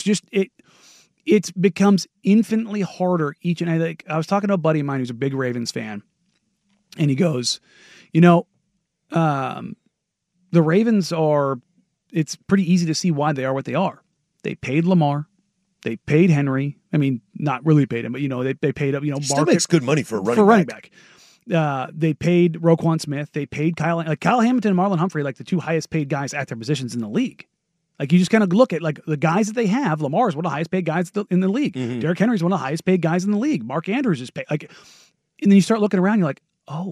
it becomes infinitely harder each and I was talking to a buddy of mine who's a big Ravens fan, and he goes, the Ravens it's pretty easy to see why they are what they are. They paid Lamar, they paid Henry. I mean, not really paid him, but they paid up. Still makes good money for a running back. They paid Roquan Smith. They paid Kyle Hamilton and Marlon Humphrey, like the 2 highest paid guys at their positions in the league. Like, you just kind of look at, like, the guys that they have. Lamar is one of the highest paid guys in the league. Derrick Henry is one of the highest paid guys in the league. Mark Andrews is paid. Like, and then you start looking around, you're like, oh,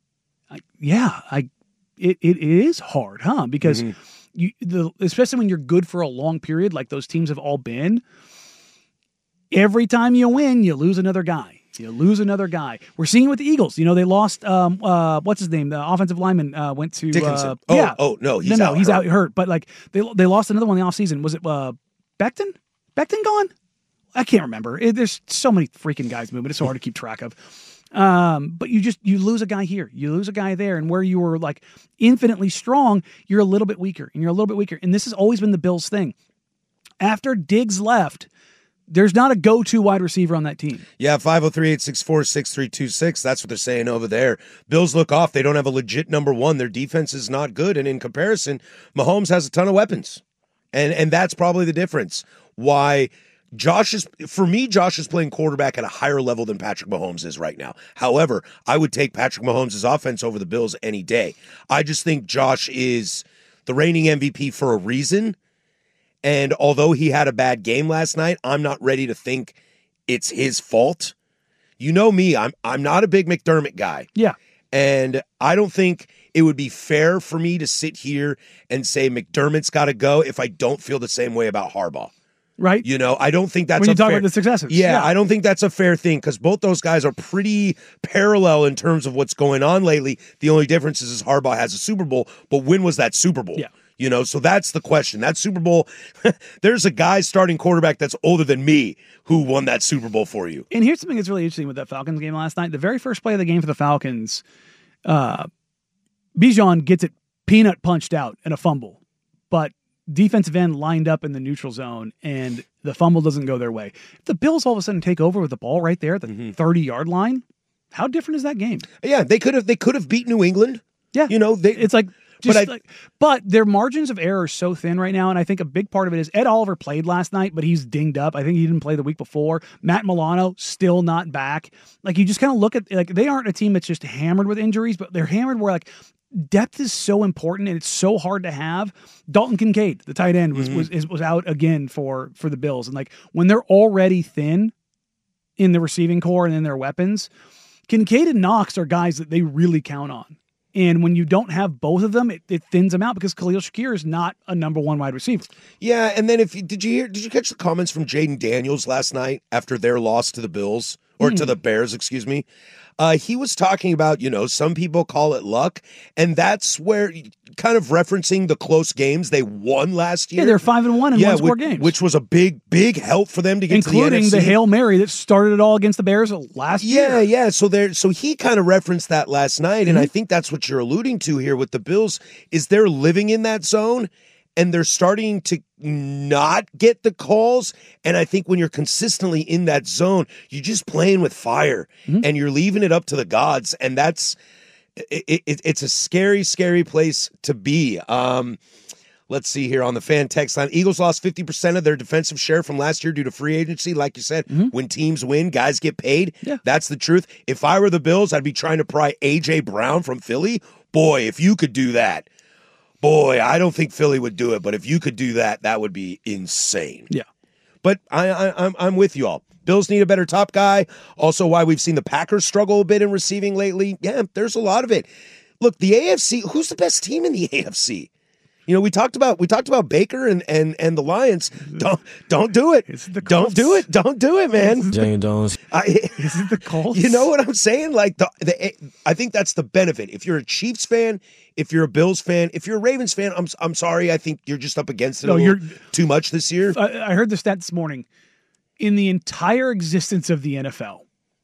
it is hard, huh? Because especially when you're good for a long period, like those teams have all been, every time you win, you lose another guy. We're seeing it with the Eagles. They lost, what's his name? The offensive lineman went to... Dickinson. No, he's out hurt. But, like, they lost another one in the offseason. Was it Becton? Becton gone? I can't remember. There's so many freaking guys moving. It's so hard to keep track of. But you lose a guy here. You lose a guy there. And where you were, like, infinitely strong, you're a little bit weaker. And this has always been the Bills' thing. After Diggs left... There's not a go-to wide receiver on that team. Yeah, 503-864-6326. That's what they're saying over there. Bills look off. They don't have a legit number 1. Their defense is not good. And in comparison, Mahomes has a ton of weapons. And that's probably the difference. Why Josh is playing quarterback at a higher level than Patrick Mahomes is right now. However, I would take Patrick Mahomes' offense over the Bills any day. I just think Josh is the reigning MVP for a reason. And although he had a bad game last night, I'm not ready to think it's his fault. You know me, I'm not a big McDermott guy. Yeah. And I don't think it would be fair for me to sit here and say McDermott's got to go if I don't feel the same way about Harbaugh. Right. I don't think that's when you talk about the successes. Yeah, I don't think that's a fair thing because both those guys are pretty parallel in terms of what's going on lately. The only difference is Harbaugh has a Super Bowl, but when was that Super Bowl? Yeah. So that's the question. That Super Bowl, there's a guy starting quarterback that's older than me who won that Super Bowl for you. And here's something that's really interesting with that Falcons game last night. The very first play of the game for the Falcons, Bijan gets it peanut punched out in a fumble, but defensive end lined up in the neutral zone, and the fumble doesn't go their way. If the Bills all of a sudden take over with the ball right there at the 30-yard line, how different is that game? Yeah, they could have beat New England. Yeah. It's like... But their margins of error are so thin right now, and I think a big part of it is Ed Oliver played last night, but he's dinged up. I think he didn't play the week before. Matt Milano still not back. Like, you just kind of look at, like, they aren't a team that's just hammered with injuries, but they're hammered where, like, depth is so important and it's so hard to have. Dalton Kincaid, the tight end, was out again for the Bills, and, like, when they're already thin in the receiving core and in their weapons, Kincaid and Knox are guys that they really count on. And when you don't have both of them, it thins them out because Khalil Shakir is not a number 1 wide receiver. Yeah, and then did you catch the comments from Jaden Daniels last night after their loss to the Bills? or to the Bears, excuse me. He was talking about, some people call it luck, and that's where kind of referencing the close games they won last year. Yeah, they're 5-1 in one-score games, which was a big help for them to get including to the NFC. The Hail Mary that started it all against the Bears last year. Yeah. So he kind of referenced that last night, and I think that's what you're alluding to here with the Bills is they're living in that zone. And they're starting to not get the calls. And I think when you're consistently in that zone, you're just playing with fire and you're leaving it up to the gods. And it's a scary, scary place to be. Let's see here on the fan text line. Eagles lost 50% of their defensive share from last year due to free agency. Like you said, when teams win, guys get paid. Yeah. That's the truth. If I were the Bills, I'd be trying to pry A.J. Brown from Philly. Boy, if you could do that. Boy, I don't think Philly would do it, but if you could do that, that would be insane. Yeah. But I'm with you all. Bills need a better top guy. Also, why we've seen the Packers struggle a bit in receiving lately. Yeah, there's a lot of it. Look, the AFC, who's the best team in the AFC? We talked about Baker and the Lions. Don't do it. Don't do it. Don't do it, man. Daniel Jones. Is it the Colts? You know what I'm saying? Like I think that's the benefit. If you're a Chiefs fan, if you're a Bills fan, if you're a Ravens fan, I'm sorry. I think you're just up against it a little too much this year. I heard the stat this morning. In the entire existence of the NFL,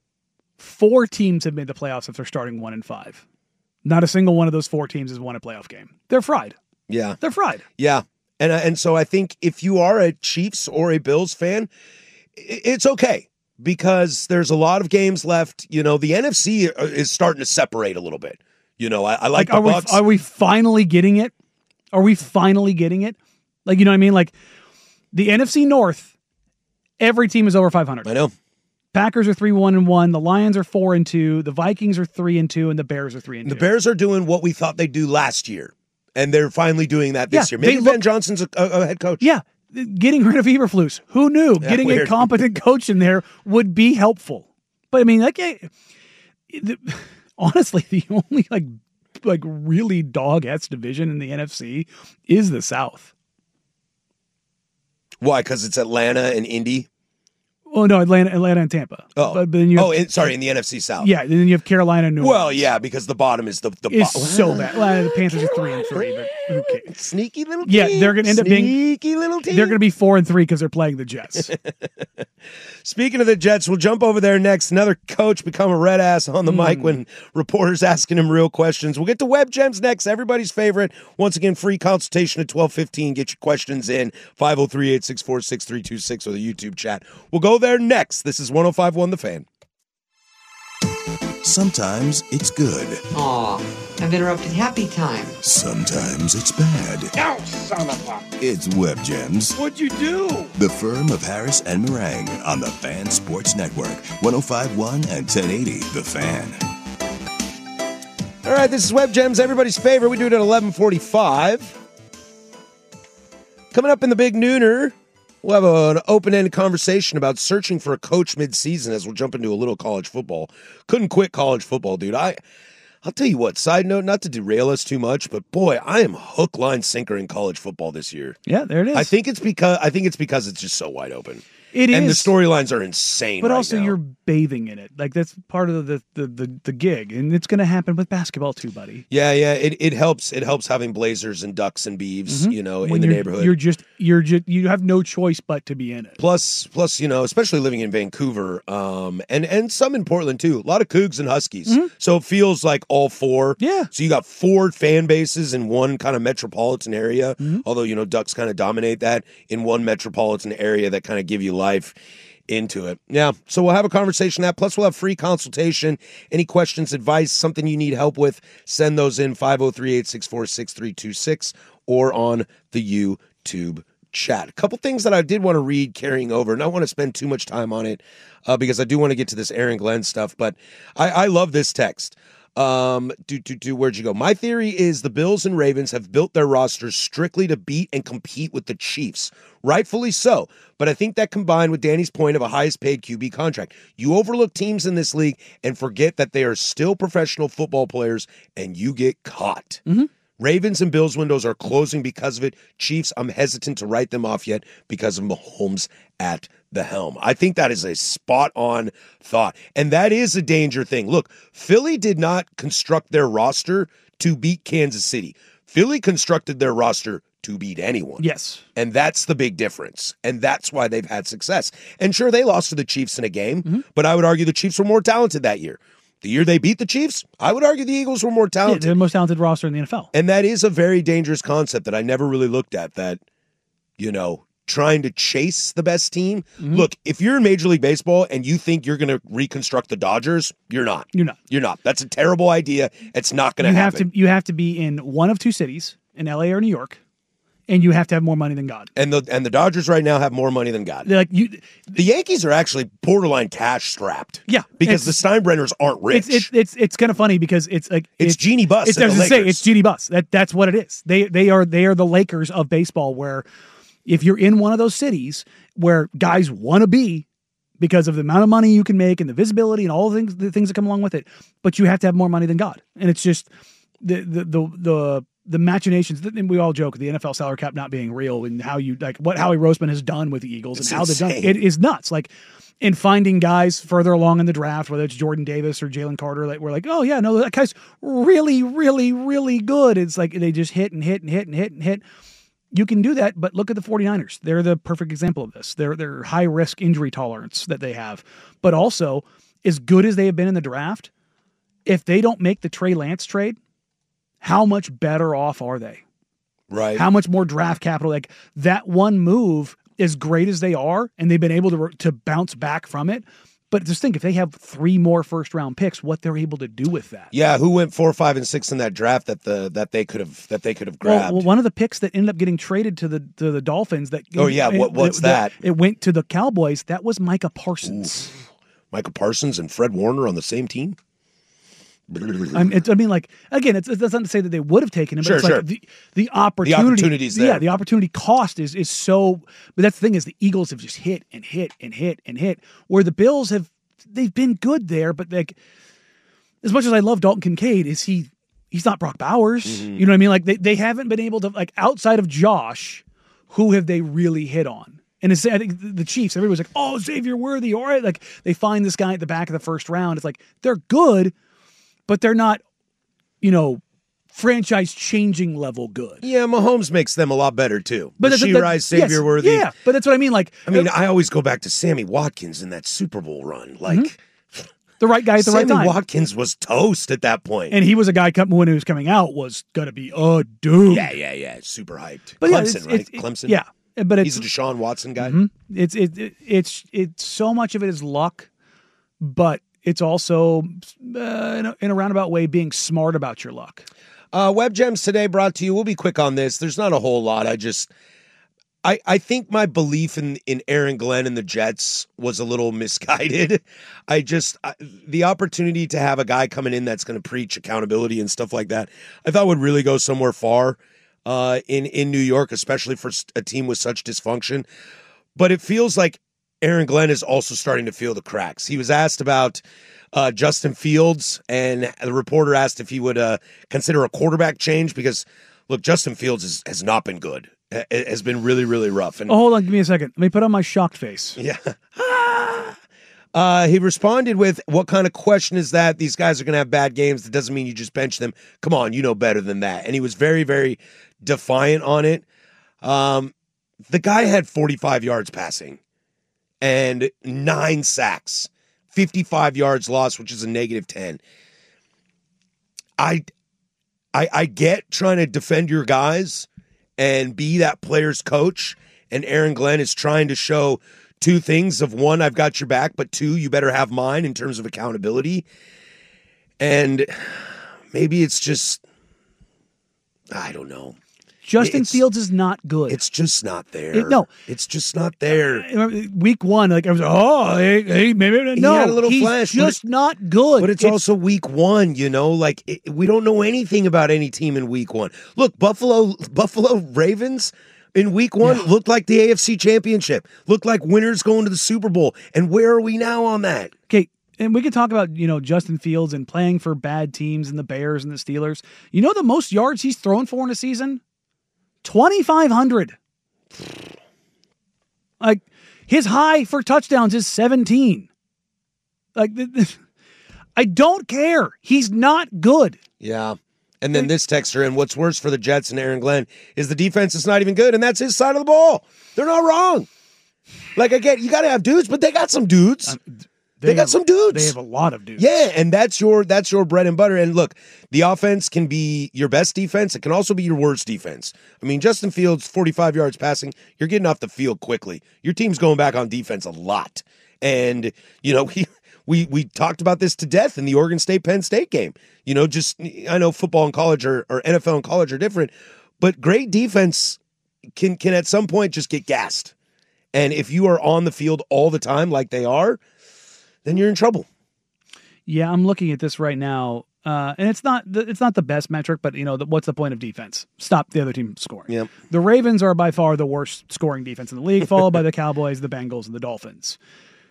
4 teams have made the playoffs if they're starting 1-5. Not a single one of those 4 teams has won a playoff game. They're fried. Yeah. They're fried. Yeah. And so I think if you are a Chiefs or a Bills fan, it's okay because there's a lot of games left. The NFC is starting to separate a little bit. I like the Bucks. Are we finally getting it? Are we finally getting it? Like, you know what I mean? Like the NFC North, every team is over 500. I know. Packers are 3-1-1. The Lions are 4-2. The Vikings are 3-2, and the Bears are 3-2. The Bears are doing what we thought they'd do last year. And they're finally doing that this year. Maybe Ben Johnson's a head coach. Yeah. Getting rid of Eberflus. Who knew? Yeah, getting a competent coach in there would be helpful. But I mean, honestly, the only like really dog-ass division in the NFC is the South. Why? Because it's Atlanta and Indy? Oh, no, Atlanta and Tampa. Oh, but then you have, in the NFC South. Yeah, then you have Carolina and New Orleans. Well, yeah, because the bottom is the it's so bad. Well, the Panthers are 3-3, but who cares? Sneaky little team. Yeah, they're going to end up being sneaky little team. They're going to be 4-3 because they're playing the Jets. Speaking of the Jets, we'll jump over there next. Another coach become a red ass on the mic when reporters asking him real questions. We'll get to Web Gems next. Everybody's favorite. Once again, free consultation at 12:15. Get your questions in 503-864-6326 or the YouTube chat. We'll go there next. This is 105.1 The Fan. Sometimes it's good. Aw, I've interrupted happy time. Sometimes it's bad. Oh, son of a... It's Web Gems. What'd you do? The Firm of Harris and Meringue on the Fan Sports Network. 105.1 and 1080 The Fan. All right, this is Web Gems, everybody's favorite. We do it at 11:45. Coming up in the Big Nooner, we'll have an open-ended conversation about searching for a coach mid-season as we'll jump into a little college football. Couldn't quit college football, dude. I'll tell you what, side note, not to derail us too much, but boy, I am hook, line, sinker in college football this year. Yeah, there it is. I think it's because it's just so wide open. It and is. the storylines are insane. But right also, now. you're bathing in it. Like that's part of the gig, and it's going to happen with basketball too, buddy. Yeah. It helps. It helps having Blazers and Ducks and Beavs, in the neighborhood. You have no choice but to be in it. Plus, especially living in Vancouver, and some in Portland too. A lot of Cougs and Huskies. Mm-hmm. So it feels like all 4. Yeah. So you got 4 fan bases in one kind of metropolitan area. Mm-hmm. Although Ducks kind of dominate that in one metropolitan area that kind of give you life into it. Yeah. So we'll have a conversation on that. Plus we'll have free consultation. Any questions, advice, something you need help with, send those in 503-864-6326 or on the YouTube chat. A couple things that I did want to read carrying over, and I want to spend too much time on it because I do want to get to this Aaron Glenn stuff, but I love this text. Where'd you go? My theory is the Bills and Ravens have built their rosters strictly to beat and compete with the Chiefs. Rightfully so. But I think that combined with Danny's point of a highest paid QB contract, you overlook teams in this league and forget that they are still professional football players and you get caught. Mm-hmm. Ravens and Bills windows are closing because of it. Chiefs, I'm hesitant to write them off yet because of Mahomes at the helm. I think that is a spot on thought. And that is a danger thing. Look, Philly did not construct their roster to beat Kansas City. Philly constructed their roster to beat anyone. Yes. And that's the big difference. And that's why they've had success. And sure, they lost to the Chiefs in a game, but I would argue the Chiefs were more talented that year. The year they beat the Chiefs, I would argue the Eagles were more talented. Yeah, they're the most talented roster in the NFL. And that is a very dangerous concept that I never really looked at, that, trying to chase the best team. Look, if you're in Major League Baseball and you think you're going to reconstruct the Dodgers, you're not. You're not. That's a terrible idea. It's not going to happen. You have to be in one of two cities, in LA or New York, and you have to have more money than God. And the Dodgers right now have more money than God. The Yankees are actually borderline cash strapped. Yeah, because the Steinbrenners aren't rich. It's kind of funny because it's like it's Genie Bus. It's Genie Bus. That's what it is. They are the Lakers of baseball. Where if you're in one of those cities where guys want to be, because of the amount of money you can make and the visibility and all the things that come along with it, but you have to have more money than God, and it's just the machinations. And we all joke the NFL salary cap not being real, and how what Howie Roseman has done with the Eagles and how they've done it is nuts. Like in finding guys further along in the draft, whether it's Jordan Davis or Jalen Carter, like we're like, oh yeah, no, that guy's really, really, really good. It's like they just hit and hit and hit and hit and hit. You can do that, but look at the 49ers. They're the perfect example of this. Their high risk injury tolerance that they have, but also as good as they have been in the draft, if they don't make the Trey Lance trade, how much better off are they? Right. How much more draft capital? Like that one move, as great as they are, and they've been able to bounce back from it. But just think, if they have 3 more first round picks, what they're able to do with that. Yeah, who went 4, 5, and 6 in that draft that they could have grabbed? Well, one of the picks that ended up getting traded to the Dolphins. What's that? It went to the Cowboys. That was Micah Parsons. Ooh. Micah Parsons and Fred Warner on the same team. Again, it's not to say that they would have taken him, but sure. Like the opportunity. The opportunity's there. Yeah, the opportunity cost is so. But that's the thing, is the Eagles have just hit and hit and hit and hit. Where the Bills they've been good there, but like as much as I love Dalton Kincaid, he's not Brock Bowers. Mm-hmm. You know what I mean? Like they haven't been able to, like, outside of Josh, who have they really hit on? And I think the Chiefs, everybody's like, oh, Xavier Worthy, all right. Like they find this guy at the back of the first round. It's like they're good, but they're not, franchise-changing level good. Yeah, Mahomes makes them a lot better, too. But Rise, Xavier Worthy. Yeah, but that's what I mean. Like, I always go back to Sammy Watkins in that Super Bowl run. Like, the right guy at the right time. Sammy Watkins was toast at that point. And he was a guy when he was coming out was going to be a dude. Yeah. Super hyped. But Clemson, right? Clemson? Yeah. But he's a Deshaun Watson guy. It's so much of it is luck, but it's also in a roundabout way being smart about your luck. Web Gems today brought to you. We'll be quick on this. There's not a whole lot. I think my belief in Aaron Glenn and the Jets was a little misguided. The opportunity to have a guy coming in that's going to preach accountability and stuff like that, I thought would really go somewhere far in New York, especially for a team with such dysfunction. But it feels like Aaron Glenn is also starting to feel the cracks. He was asked about Justin Fields, and the reporter asked if he would consider a quarterback change because, look, Justin Fields has not been good. It has been really, really rough. And hold on, give me a second. Let me put on my shocked face. Yeah. He responded with, what kind of question is that? These guys are going to have bad games. That doesn't mean you just bench them. Come on, you know better than that. And he was very, very defiant on it. The guy had 45 yards passing and 9 sacks, 55 yards lost, which is a -10. I get trying to defend your guys and be that player's coach, and Aaron Glenn is trying to show 2 things of 1, I've got your back, but 2, you better have mine in terms of accountability. And maybe it's just, I don't know. Justin Fields is not good. It's just not there. No. It's just not there. Week 1, like I was, maybe no. He had a little flash. Just not good. But it's also week 1, we don't know anything about any team in week 1. Look, Buffalo Ravens in week 1 looked like the AFC Championship, looked like winners going to the Super Bowl. And where are we now on that? Okay. And we can talk about, Justin Fields and playing for bad teams and the Bears and the Steelers. You know the most yards he's thrown for in a season? 2,500. Like, His high for touchdowns is 17. Like, I don't care. He's not good. Yeah. And then this texter, and what's worse for the Jets and Aaron Glenn is the defense is not even good, and that's his side of the ball. They're not wrong. Like, again, you got to have dudes, but they got some dudes. They got some dudes. They have a lot of dudes. Yeah, and that's your bread and butter. And look, the offense can be your best defense. It can also be your worst defense. I mean, Justin Fields, 45 yards passing, you're getting off the field quickly. Your team's going back on defense a lot. And, you know, we talked about this to death in the Oregon State-Penn State game. You know, I know football and college or NFL and college are different, but great defense can at some point just get gassed. And if you are on the field all the time like they are, then you're in trouble. Yeah, I'm looking at this right now, and it's not the best metric, but you know, what's the point of defense? Stop the other team scoring. Yep. The Ravens are by far the worst scoring defense in the league, followed by the Cowboys, the Bengals, and the Dolphins.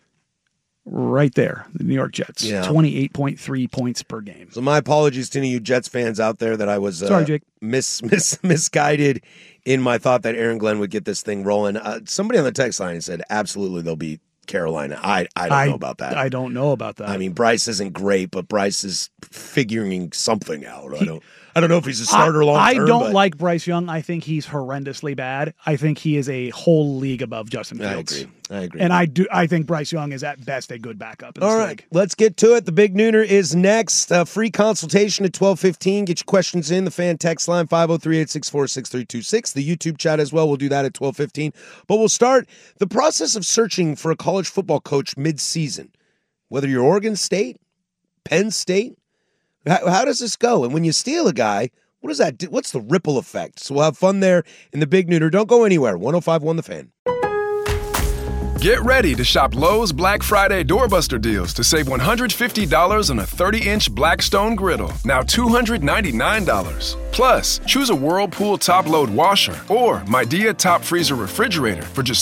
Right there, the New York Jets, 28.3 points per game. So my apologies to any of you Jets fans out there that I was sorry, Jake. misguided in my thought that Aaron Glenn would get this thing rolling. Somebody on the text line said absolutely they'll beat Carolina. I don't know about that. I don't know about that. I mean, Bryce isn't great, but Bryce is figuring something out. I don't know if he's a starter long term. I don't like Bryce Young. I think he's horrendously bad. I think he is a whole league above Justin Fields. I agree. And I think Bryce Young is at best a good backup in this league. Let's get to it. The Big Nooner is next. Free consultation at 12:15. Get your questions in. The fan text line 503-864-6326. The YouTube chat as well. We'll do that at 12:15. But we'll start the process of searching for a college football coach mid-season. Whether you're Oregon State, Penn State, how does this go? And when you steal a guy, what does that do? What's the ripple effect? So we'll have fun there in the Big Nooner. Don't go anywhere. 105.1 The Fan. Get ready to shop Lowe's Black Friday doorbuster deals to save $150 on a 30-inch Blackstone griddle, now $299. Plus, choose a Whirlpool top-load washer or Midea top freezer refrigerator for just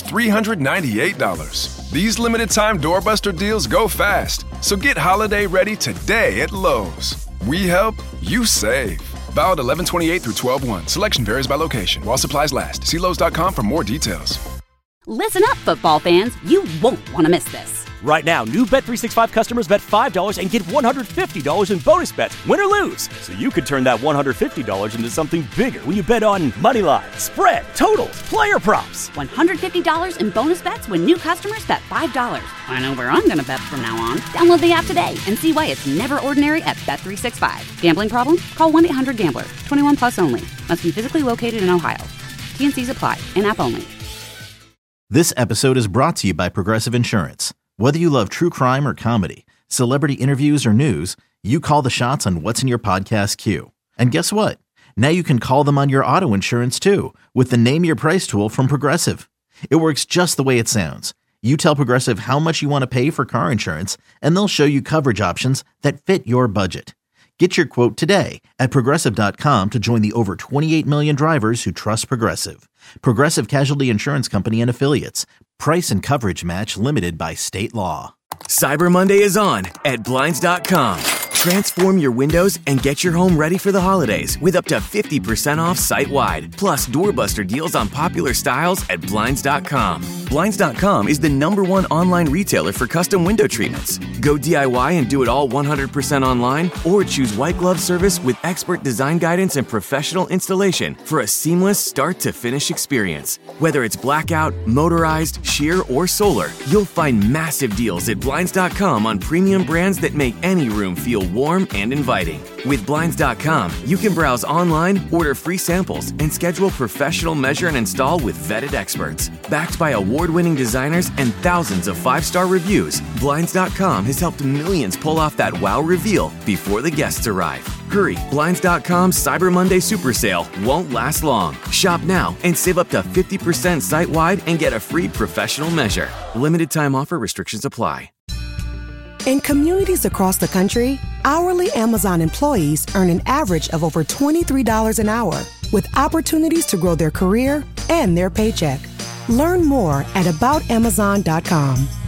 $398. These limited-time doorbuster deals go fast, so get holiday ready today at Lowe's. We help, you save. Valid 11/28 through 12/1. Selection varies by location. While supplies last. See Lowe's.com for more details. Listen up, football fans. You won't want to miss this. Right now, new Bet365 customers bet $5 and get $150 in bonus bets, win or lose. So you could turn that $150 into something bigger when you bet on moneyline, spread, totals, player props. $150 in bonus bets when new customers bet $5. I know where I'm going to bet from now on. Download the app today and see why it's never ordinary at Bet365. Gambling problem? Call 1-800-GAMBLER. 21 plus only. Must be physically located in Ohio. T&Cs apply. In-app only. This episode is brought to you by Progressive Insurance. Whether you love true crime or comedy, celebrity interviews or news, you call the shots on what's in your podcast queue. And guess what? Now you can call them on your auto insurance too with the Name Your Price tool from Progressive. It works just the way it sounds. You tell Progressive how much you want to pay for car insurance, and they'll show you coverage options that fit your budget. Get your quote today at Progressive.com to join the over 28 million drivers who trust Progressive. Progressive Casualty Insurance Company and Affiliates. Price and coverage match limited by state law. Cyber Monday is on at Blinds.com. Transform your windows and get your home ready for the holidays with up to 50% off site-wide. Plus, doorbuster deals on popular styles at Blinds.com. Blinds.com is the #1 online retailer for custom window treatments. Go DIY and do it all 100% online, or choose white glove service with expert design guidance and professional installation for a seamless start-to-finish experience. Whether it's blackout, motorized, sheer, or solar, you'll find massive deals at Blinds.com on premium brands that make any room feel warm and inviting. With Blinds.com, you can browse online, order free samples, and schedule professional measure and install with vetted experts. Backed by award-winning designers and thousands of 5-star reviews, Blinds.com has helped millions pull off that wow reveal before the guests arrive. Hurry, Blinds.com's Cyber Monday Super Sale won't last long. Shop now and save up to 50% site-wide and get a free professional measure. Limited time offer, restrictions apply. In communities across the country, hourly Amazon employees earn an average of over $23 an hour, with opportunities to grow their career and their paycheck. Learn more at aboutamazon.com.